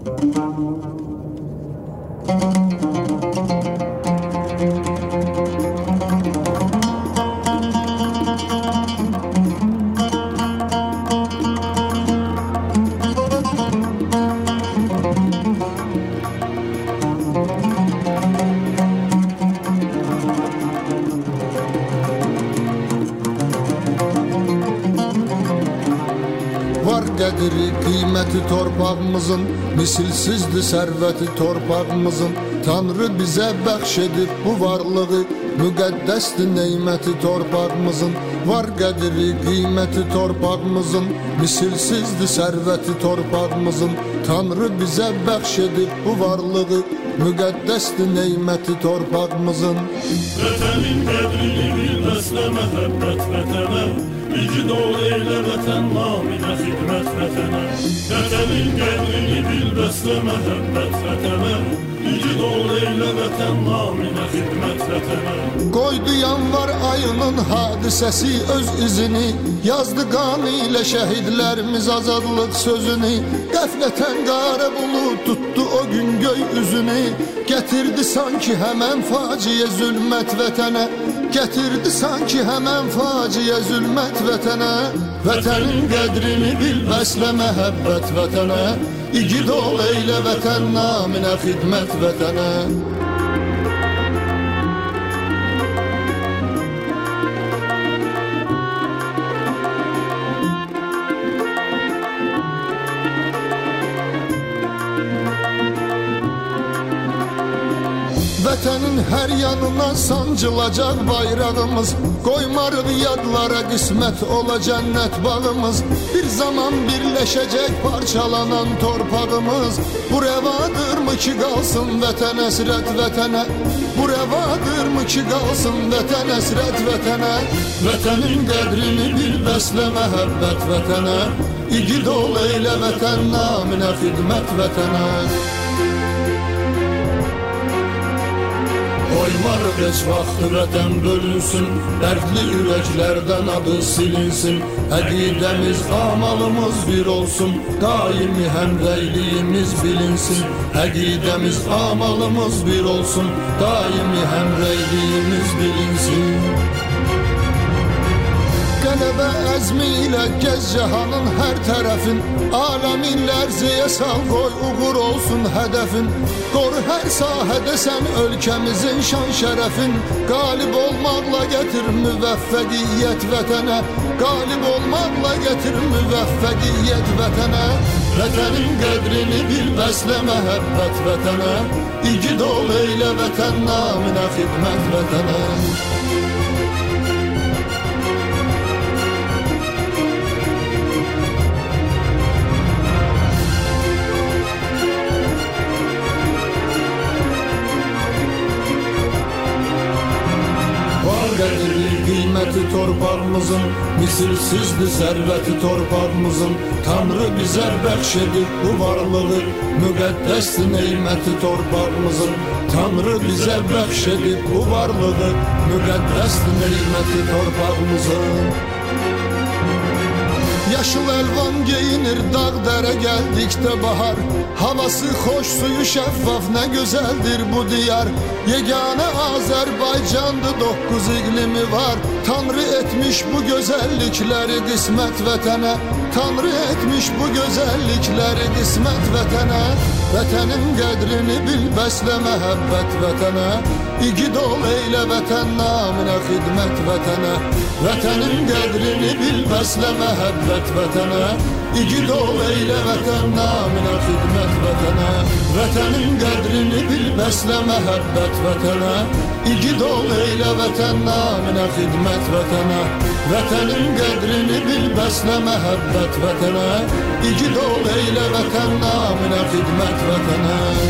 Var qədri, qiyməti torpağımızın, misilsizdir sərvəti torpağımızın. Tanrı bizə bəxş edib bu varlığı, müqəddəsdir neyməti torpağımızın. Var qədri, qiyməti torpağımızın, misilsizdir sərvəti torpağımızın. Tanrı bizə bəxş edib bu varlığı, müqəddəsdir neyməti torpağımızın. Vətənin qədrini bilməslə məhəbbət vətənə, İgid ol eylə vətən naminə xidmət vətənə. Vətənin qədrini bilməslə məhəbbət vətənə, İgid ol eylə vətən naminə xidmət vətənə. Qoydu yanvar ayının hadisəsi öz izini, yazdı qanı ilə şəhidlərimiz azadlıq sözünü. Qəflətən qara bulud tutdu o gün göy üzünü, gətirdi sanki həmən faciə zülmət vətənə. Gətirdi sanki həmən faciə zülmət vətənə. Vətənin qədrini bil, bəslə məhəbbət vətənə. İgid ol eylə vətən naminə xidmət vətənə. Vətənin hər yanına sancılacaq bayrağımız, qoymarıq yadlara qismət ola cənnət bağımız. Bir zaman birləşəcək parçalanan torpağımız, bu rəvadırmı ki qalsın vətən əsrət vətənə. Bu rəvadırmı ki qalsın vətən əsrət vətənə. Vətənin qədrini bil, bəslə məhəbbət vətənə. İgid ol eylə vətən naminə xidmət vətənə. Qoymarıq heç vaxtı vətən bölünsün, dərdli ürəklərdən adı silinsin. Əqidəmiz, amalımız bir olsun, daimi həmrəyliyimiz bilinsin. Əqidəmiz, amalımız bir olsun, daimi həmrəyliyimiz bilinsin. Qələbə əzmi ilə gəz cəhanın hər tərəfin, aləmin lərziyə sal qoy, uğur olsun hədəfin. Qoru hər sahədə sən ölkəmizin şan şərəfin, qalib olmaqla gətir müvəffəqiyyət vətənə. Qalib olmaqla gətir müvəffəqiyyət vətənə. Vətənin qədrini bil, bəslə məhəbbət vətənə. İgid ol eylə vətən naminə xidmət vətənə. Qədri, qiyməti torpağımızın, misilsizdir sərvəti torpağımızın. Tanrı bizə bəxş edib bu varlığı, müqəddəsdir neyməti torpağımızın. Tanrı bizə bəxş edib bu varlığı, müqəddəsdir neyməti torpağımızın. Yaşıl əlvan geyinir dağ dərə gəldikdə bahar, havası xoş, suyu şəffaf, nə gözəldir bu diyar. Yeganə Azərbaycandı, 9 iqlimi var. Tanrı etmiş bu gözəllikləri qismət vətənə. Tanrı etmiş bu gözəllikləri qismət vətənə. Vətənin qədrini bil, bəslə məhəbbət vətənə. İgid ol eylə vətən naminə xidmət vətənə. Vətənin qədrini bil, bəslə məhəbbət vətənə. İgid ol eylə vətən naminə xidmət vətənə. Vətənin qədrini bil, bəslə məhəbbət vətənə. İgid ol eylə vətən naminə xidmət vətənə. Vətənin qədrini bil, bəslə məhəbbət vətənə. İgid ol eylə vətən naminə xidmət vətənə.